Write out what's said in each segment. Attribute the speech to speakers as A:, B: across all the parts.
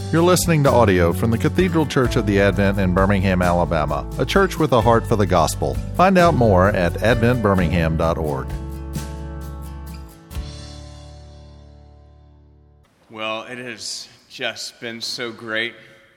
A: You're listening to audio from the Cathedral Church of the Advent in Birmingham, Alabama, a church with a heart for the gospel. Find out more at adventbirmingham.org.
B: Well, it has just been so great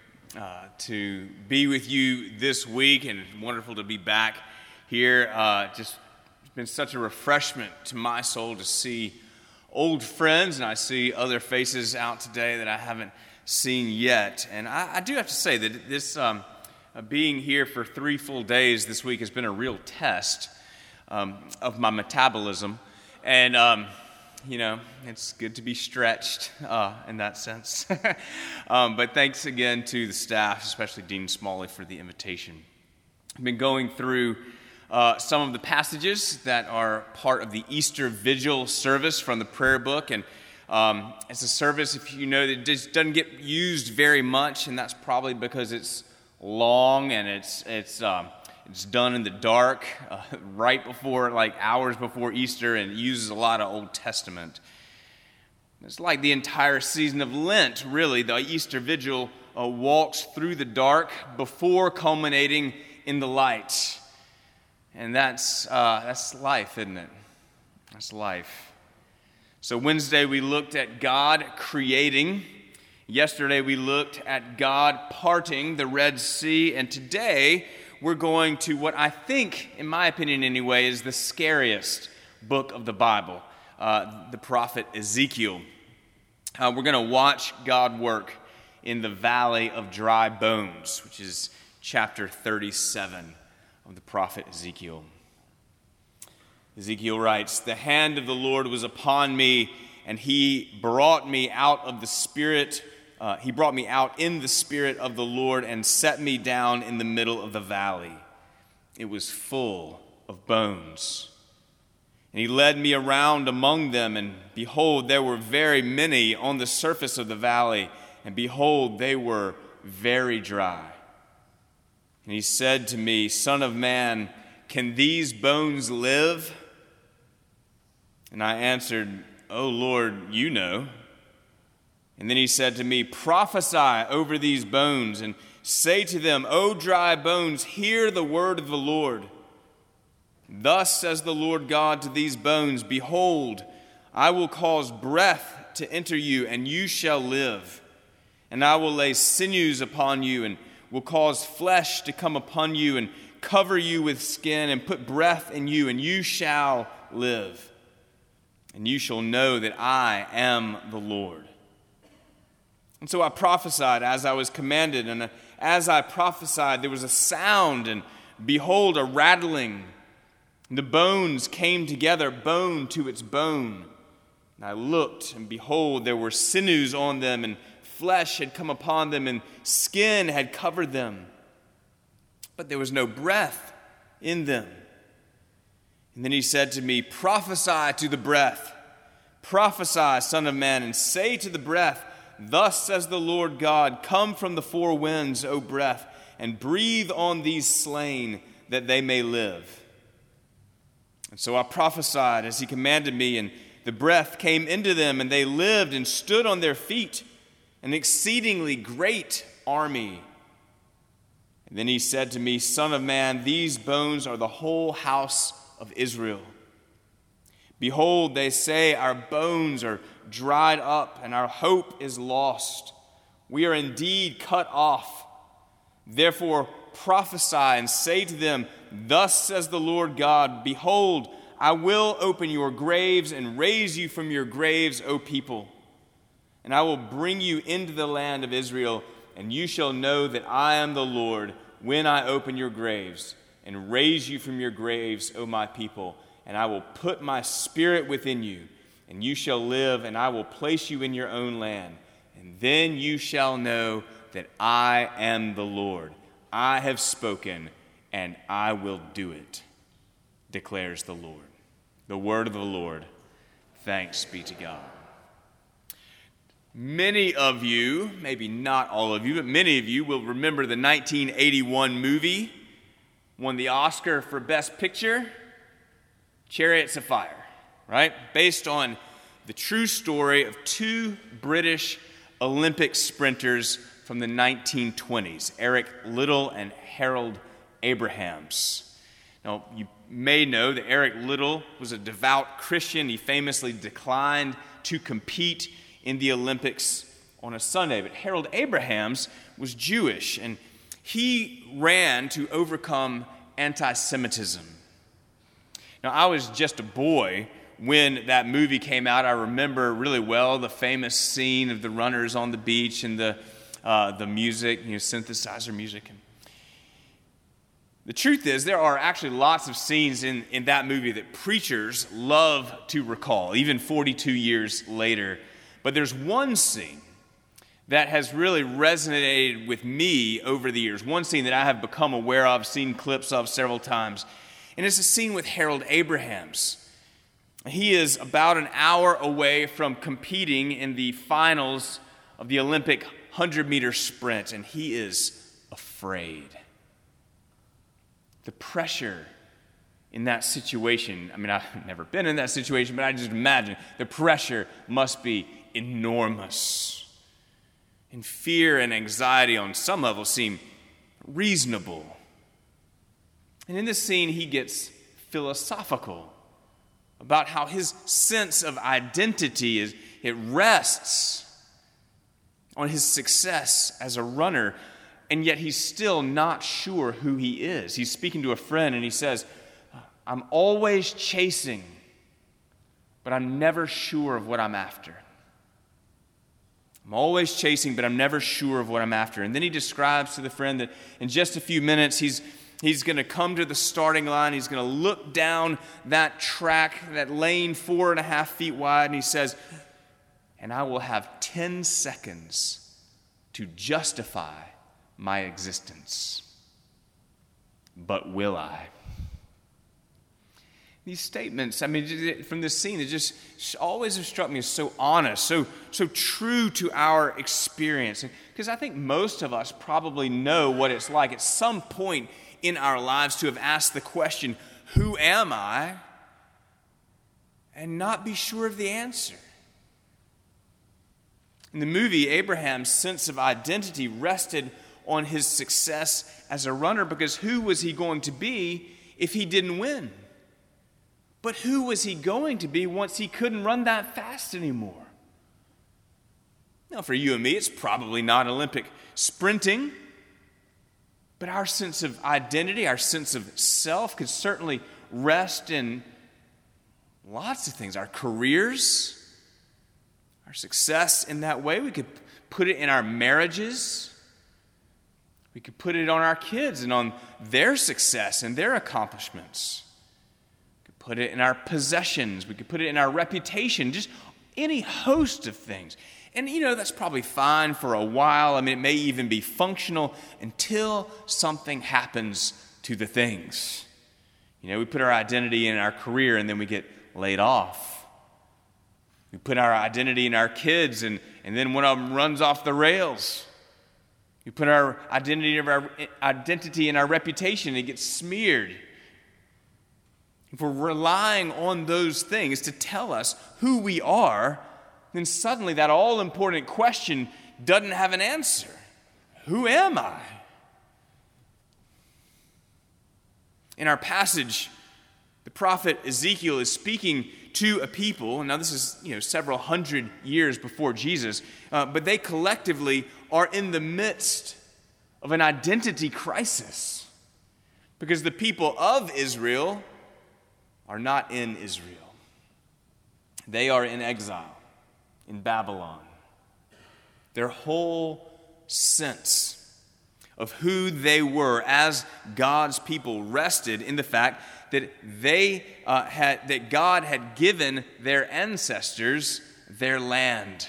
B: to be with you this week, and it's wonderful to be back here. It's been such a refreshment to my soul to see old friends, and I see other faces out today that I haven't seen yet. And I do have to say that this being here for 3 full days this week has been a real test of my metabolism. And, it's good to be stretched in that sense. But thanks again to the staff, especially Dean Smalley, for the invitation. I've been going through some of the passages that are part of the Easter Vigil service from the prayer book. And it's a service, if you know, that just doesn't get used very much, and that's probably because it's long and it's done in the dark, right before, like hours before Easter, and uses a lot of Old Testament. It's like the entire season of Lent, really. The Easter Vigil walks through the dark before culminating in the light, and that's life, isn't it? That's life. So Wednesday we looked at God creating. Yesterday we looked at God parting the Red Sea. And today we're going to what I think, in my opinion anyway, is the scariest book of the Bible, the prophet Ezekiel. We're going to watch God work in the Valley of Dry Bones, which is chapter 37 of the prophet Ezekiel. Ezekiel writes, "The hand of the Lord was upon me, and he brought me out of the Spirit. He brought me out in the Spirit of the Lord and set me down in the middle of the valley. It was full of bones. And he led me around among them, and behold, there were very many on the surface of the valley, and behold, they were very dry. And he said to me, Son of man, can these bones live? And I answered, O Lord, you know. And then he said to me, Prophesy over these bones, and say to them, O dry bones, hear the word of the Lord. Thus says the Lord God to these bones, Behold, I will cause breath to enter you, and you shall live. And I will lay sinews upon you, and will cause flesh to come upon you, and cover you with skin, and put breath in you, and you shall live. And you shall know that I am the Lord. And so I prophesied as I was commanded, and as I prophesied, there was a sound, and behold, a rattling. And the bones came together, bone to its bone. And I looked, and behold, there were sinews on them, and flesh had come upon them, and skin had covered them. But there was no breath in them. And then he said to me, Prophesy to the breath. Prophesy, Son of man, and say to the breath, Thus says the Lord God, Come from the four winds, O breath, and breathe on these slain, that they may live. And so I prophesied as he commanded me, and the breath came into them, and they lived and stood on their feet, an exceedingly great army. And then he said to me, Son of man, these bones are the whole house of Israel. Behold, they say, Our bones are dried up, and our hope is lost. We are indeed cut off. Therefore prophesy and say to them, Thus says the Lord God, Behold, I will open your graves and raise you from your graves, O people. And I will bring you into the land of Israel, and you shall know that I am the Lord when I open your graves and raise you from your graves, O my people. And I will put my spirit within you, and you shall live, and I will place you in your own land. And then you shall know that I am the Lord. I have spoken, and I will do it, declares the Lord. The word of the Lord. Thanks be to God. Many of you, maybe not all of you, but many of you will remember the 1981 movie, won the Oscar for Best Picture, Chariots of Fire, right? Based on the true story of two British Olympic sprinters from the 1920s, Eric Liddell and Harold Abrahams. Now, you may know that Eric Liddell was a devout Christian. He famously declined to compete in the Olympics on a Sunday. But Harold Abrahams was Jewish, and he ran to overcome anti-Semitism. Now, I was just a boy when that movie came out. I remember really well the famous scene of the runners on the beach and the music, synthesizer music. And the truth is, there are actually lots of scenes in that movie that preachers love to recall, even 42 years later. But there's one scene that has really resonated with me over the years, one scene that I have become aware of, seen clips of several times, and it's a scene with Harold Abrahams. He is about an hour away from competing in the finals of the Olympic 100-meter sprint, and he is afraid. The pressure in that situation, I've never been in that situation, but I just imagine the pressure must be enormous. And fear and anxiety on some level seem reasonable. And in this scene, he gets philosophical about how his sense of identity it rests on his success as a runner, and yet he's still not sure who he is. He's speaking to a friend, and he says, "I'm always chasing, but I'm never sure of what I'm after. I'm always chasing, but I'm never sure of what I'm after." And then he describes to the friend that in just a few minutes, he's going to come to the starting line. He's going to look down that track, that lane 4.5 feet wide, and he says, "And I will have 10 seconds to justify my existence. But will I?" These statements, from this scene, it just always have struck me as so honest, so true to our experience. Because I think most of us probably know what it's like at some point in our lives to have asked the question, "Who am I?" and not be sure of the answer. In the movie, Abraham's sense of identity rested on his success as a runner, because who was he going to be if he didn't win? But who was he going to be once he couldn't run that fast anymore? Now, for you and me, it's probably not Olympic sprinting, but our sense of identity, our sense of self could certainly rest in lots of things. Our careers, our success in that way. We could put it in our marriages. We could put it on our kids and on their success and their accomplishments. We could put it in our possessions. We could put it in our reputation, just any host of things. And that's probably fine for a while. It may even be functional until something happens to the things. We put our identity in our career and then we get laid off. We put our identity in our kids and then one of them runs off the rails. We put our identity in our reputation and it gets smeared. If we're relying on those things to tell us who we are, then suddenly that all-important question doesn't have an answer. Who am I? In our passage, the prophet Ezekiel is speaking to a people. Now this is several hundred years before Jesus, but they collectively are in the midst of an identity crisis because the people of Israel are not in Israel. They are in exile in Babylon. Their whole sense of who they were as God's people rested in the fact that that God had given their ancestors their land.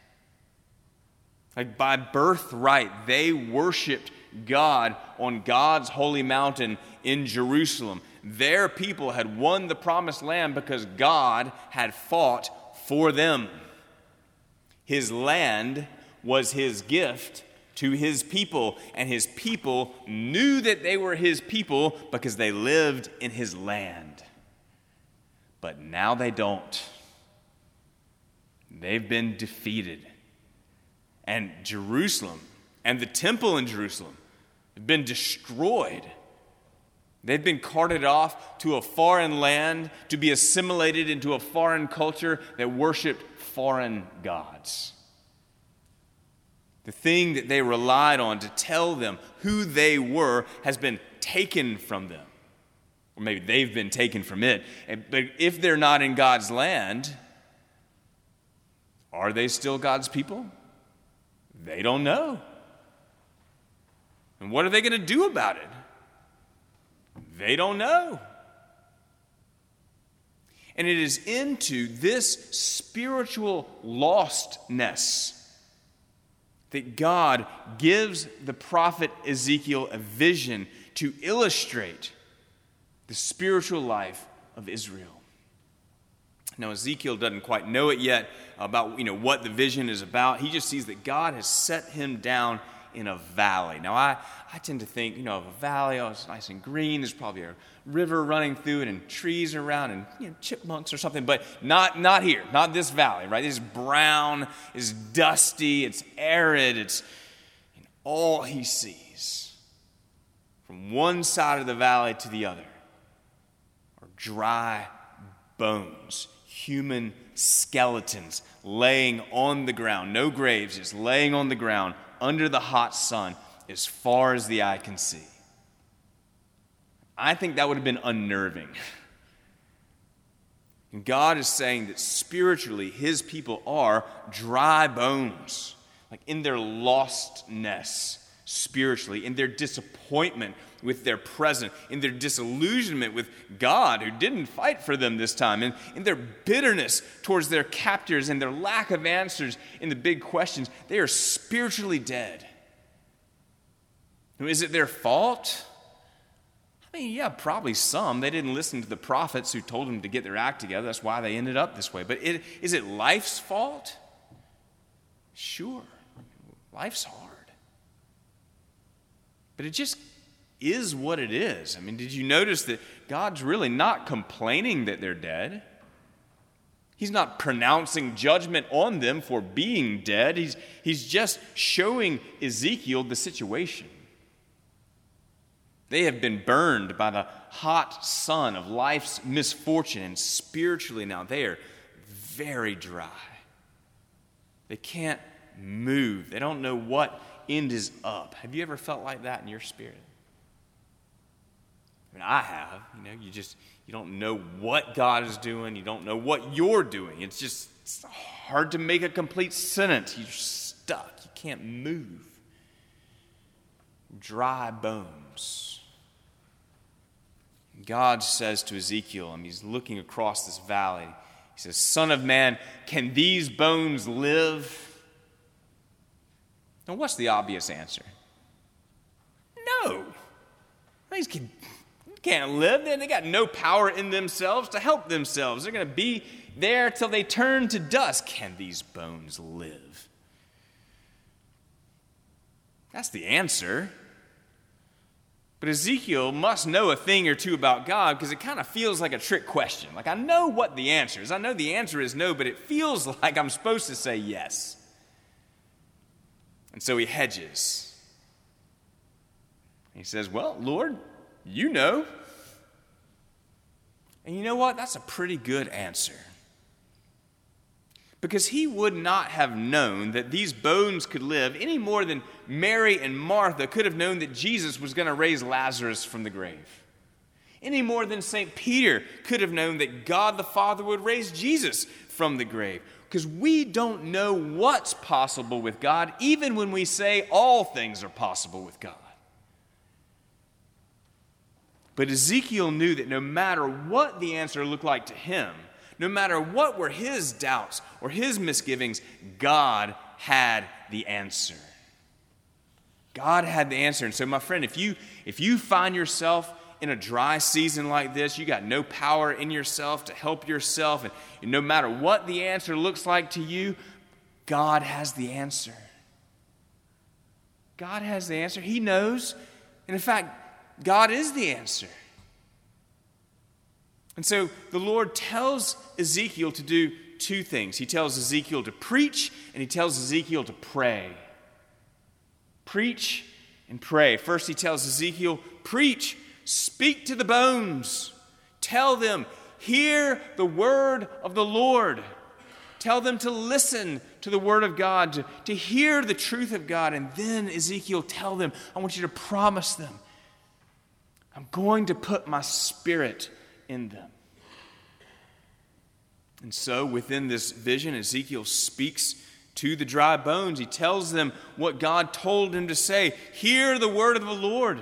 B: Like by birthright, they worshiped God on God's holy mountain in Jerusalem. Their people had won the promised land because God had fought for them. His land was his gift to his people, and his people knew that they were his people because they lived in his land. But now they don't. They've been defeated, and Jerusalem and the temple in Jerusalem have been destroyed. They've been carted off to a foreign land to be assimilated into a foreign culture that worshiped foreign gods. The thing that they relied on to tell them who they were has been taken from them. Or maybe they've been taken from it. But if they're not in God's land, are they still God's people? They don't know. And what are they going to do about it? They don't know. And it is into this spiritual lostness that God gives the prophet Ezekiel a vision to illustrate the spiritual life of Israel. Now, Ezekiel doesn't quite know it yet about what the vision is about. He just sees that God has set him down in a valley. Now, I tend to think, of a valley, it's nice and green. There's probably a river running through it and trees around and chipmunks or something, but not here, not this valley, right? It's brown, it's dusty, it's arid, it's all he sees from one side of the valley to the other are dry bones, human skeletons laying on the ground, no graves, just laying on the ground under the hot sun as far as the eye can see. I think that would have been unnerving. And God is saying that spiritually his people are dry bones, like in their lostness spiritually, in their disappointment with their present, in their disillusionment with God who didn't fight for them this time, and in their bitterness towards their captors and their lack of answers in the big questions. They are spiritually dead. Is it their fault? I mean, yeah, probably some. They didn't listen to the prophets who told them to get their act together. That's why they ended up this way. But is it life's fault? Sure. Life's hard. But it just is what it is. I mean, did you notice that God's really not complaining that they're dead? He's not pronouncing judgment on them for being dead. He's just showing Ezekiel the situation. They have been burned by the hot sun of life's misfortune, and spiritually now they are very dry. They can't move. They don't know what end is up. Have you ever felt like that in your spirit? I mean, I have. You don't know what God is doing. You don't know what you're doing. It's hard to make a complete sentence. You're stuck. You can't move. Dry bones. God says to Ezekiel, he's looking across this valley. He says, "Son of man, can these bones live?" Now, what's the obvious answer? No. These can't live. They got no power in themselves to help themselves. They're going to be there till they turn to dust. Can these bones live? That's the answer. But Ezekiel must know a thing or two about God because it kind of feels like a trick question. Like, I know what the answer is. I know the answer is no, but it feels like I'm supposed to say yes. And so he hedges. He says, "Well, Lord, you know." And you know what? That's a pretty good answer. Because he would not have known that these bones could live any more than Mary and Martha could have known that Jesus was going to raise Lazarus from the grave. Any more than St. Peter could have known that God the Father would raise Jesus from the grave. Because we don't know what's possible with God, even when we say all things are possible with God. But Ezekiel knew that no matter what the answer looked like to him, no matter what were his doubts or his misgivings, God had the answer. God had the answer. And so, my friend, if you find yourself in a dry season like this, you got no power in yourself to help yourself, and no matter what the answer looks like to you, God has the answer. God has the answer. He knows. And in fact, God is the answer. And so the Lord tells Ezekiel to do two things. He tells Ezekiel to preach, and he tells Ezekiel to pray. Preach and pray. First, he tells Ezekiel, preach, speak to the bones. Tell them, hear the word of the Lord. Tell them to listen to the word of God, to hear the truth of God. And then Ezekiel, tell them, I want you to promise them, I'm going to put my spirit in them. And so within this vision, Ezekiel speaks to the dry bones. He tells them what God told him to say. Hear the word of the Lord.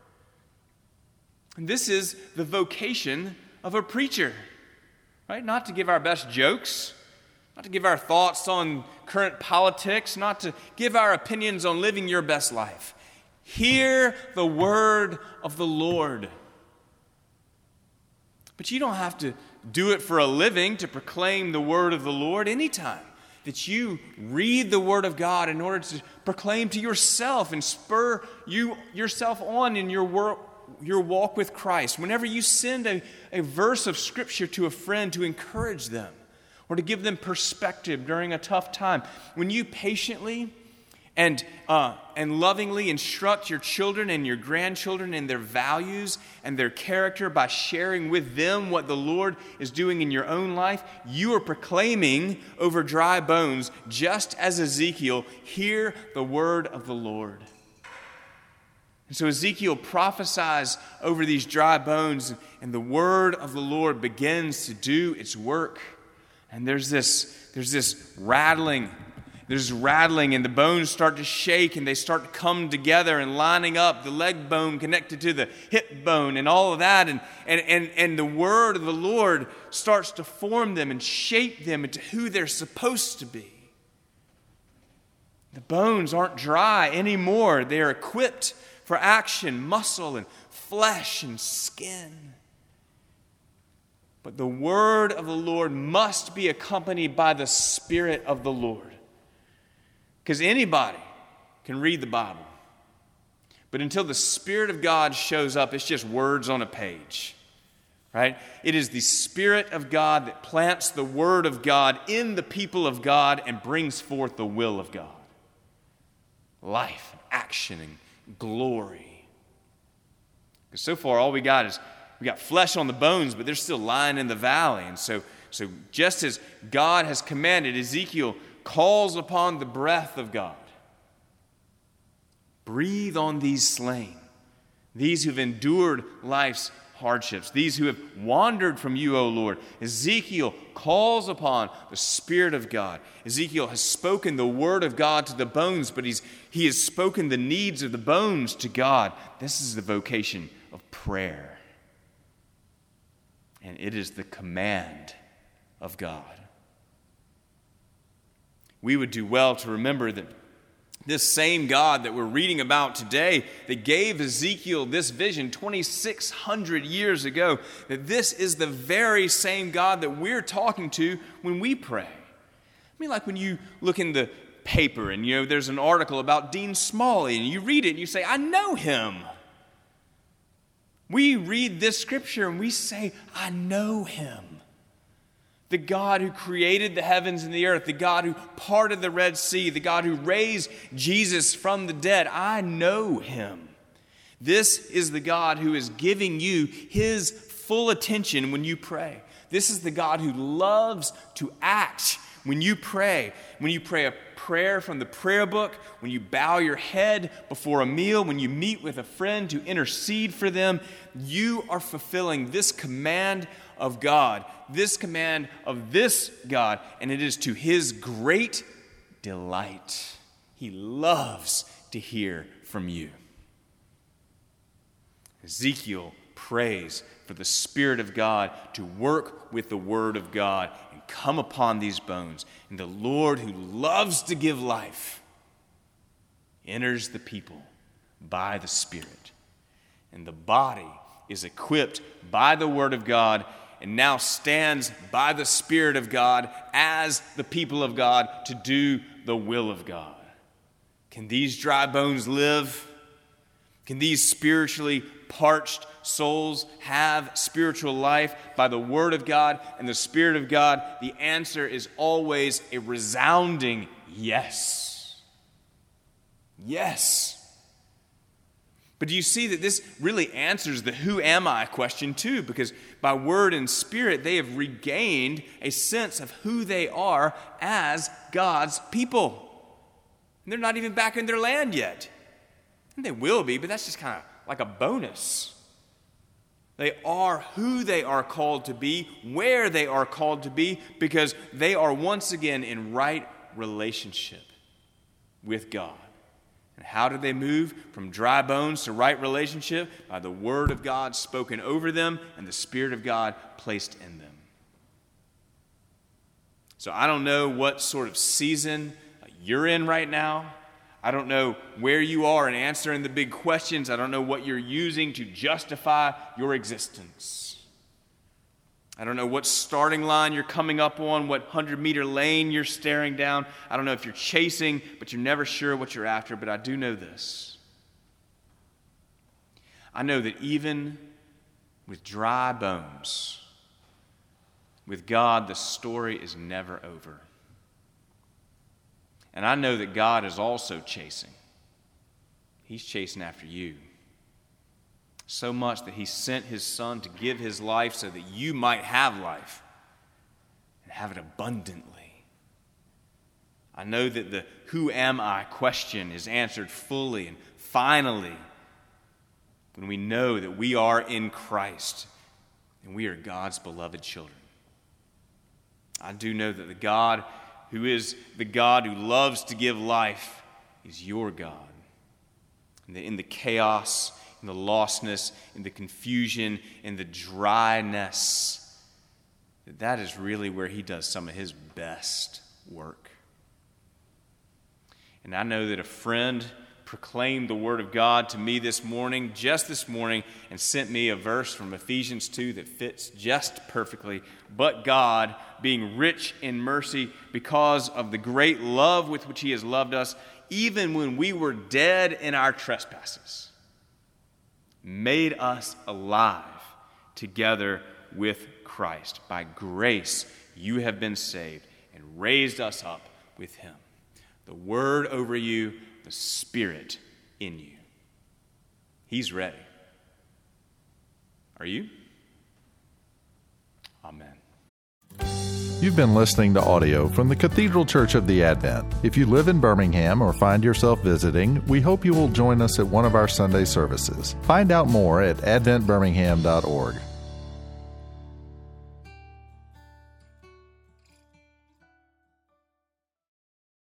B: And this is the vocation of a preacher, right? Not to give our best jokes, not to give our thoughts on current politics, not to give our opinions on living your best life. Hear the word of the Lord. But you don't have to do it for a living to proclaim the word of the Lord. Anytime that you read the word of God in order to proclaim to yourself and spur yourself on in your walk with Christ, whenever you send a verse of Scripture to a friend to encourage them or to give them perspective during a tough time, when you patiently and lovingly instruct your children and your grandchildren in their values and their character by sharing with them what the Lord is doing in your own life, you are proclaiming over dry bones, just as Ezekiel, hear the word of the Lord. And so Ezekiel prophesies over these dry bones, and the word of the Lord begins to do its work. And there's this rattling. There's rattling, and the bones start to shake, and they start to come together and lining up, the leg bone connected to the hip bone and all of that. And the word of the Lord starts to form them and shape them into who they're supposed to be. The bones aren't dry anymore. They are equipped for action, muscle and flesh and skin. But the word of the Lord must be accompanied by the Spirit of the Lord. Because anybody can read the Bible. But until the Spirit of God shows up, it's just words on a page. Right? It is the Spirit of God that plants the Word of God in the people of God and brings forth the will of God. Life, action, and glory. Because so far all we got is we got flesh on the bones, but they're still lying in the valley. And so just as God has commanded, Ezekiel calls upon the breath of God. Breathe on these slain, these who've endured life's hardships, these who have wandered from you, O Lord. Ezekiel calls upon the Spirit of God. Ezekiel has spoken the word of God to the bones, but he has spoken the needs of the bones to God. This is the vocation of prayer. And it is the command of God. We would do well to remember that this same God that we're reading about today, that gave Ezekiel this vision 2,600 years ago, that this is the very same God that we're talking to when we pray. I mean, like when you look in the paper and, there's an article about Dean Smalley, and you read it and you say, I know him. We read this scripture and we say, I know him. The God who created the heavens and the earth, the God who parted the Red Sea, the God who raised Jesus from the dead, I know him. This is the God who is giving you his full attention when you pray. This is the God who loves to act when you pray. When you pray a prayer from the prayer book, when you bow your head before a meal, when you meet with a friend to intercede for them, you are fulfilling this command of God, this command of this God, and it is to his great delight. He loves to hear from you. Ezekiel prays for the Spirit of God to work with the Word of God and come upon these bones. And the Lord, who loves to give life, enters the people by the Spirit. And the body is equipped by the Word of God and now stands by the Spirit of God as the people of God to do the will of God. Can these dry bones live? Can these spiritually parched souls have spiritual life by the Word of God and the Spirit of God? The answer is always a resounding yes. Yes. But do you see that this really answers the who am I question too? Because by Word and Spirit, they have regained a sense of who they are as God's people. And they're not even back in their land yet. And they will be, but that's just kind of like a bonus. They are who they are called to be, where they are called to be, because they are once again in right relationship with God. And how do they move from dry bones to right relationship? By the Word of God spoken over them and the Spirit of God placed in them. So I don't know what sort of season you're in right now. I don't know where you are in answering the big questions. I don't know what you're using to justify your existence. I don't know what starting line you're coming up on, what 100-meter lane you're staring down. I don't know if you're chasing, but you're never sure what you're after. But I do know this. I know that even with dry bones, with God, the story is never over. And I know that God is also chasing. He's chasing after you. So much that He sent His Son to give His life so that you might have life and have it abundantly. I know that the who am I question is answered fully and finally when we know that we are in Christ and we are God's beloved children. I do know that the God who is the God who loves to give life is your God. And that in the chaos, in the lostness, in the confusion, in the dryness, that is really where He does some of His best work. And I know that a friend proclaimed the Word of God to me just this morning, and sent me a verse from Ephesians 2 that fits just perfectly. But God, being rich in mercy because of the great love with which He has loved us, even when we were dead in our trespasses, made us alive together with Christ. By grace you have been saved, and raised us up with Him. The Word over you, the Spirit in you. He's ready. Are you? Amen.
A: You've been listening to audio from the Cathedral Church of the Advent. If you live in Birmingham or find yourself visiting, we hope you will join us at one of our Sunday services. Find out more at adventbirmingham.org.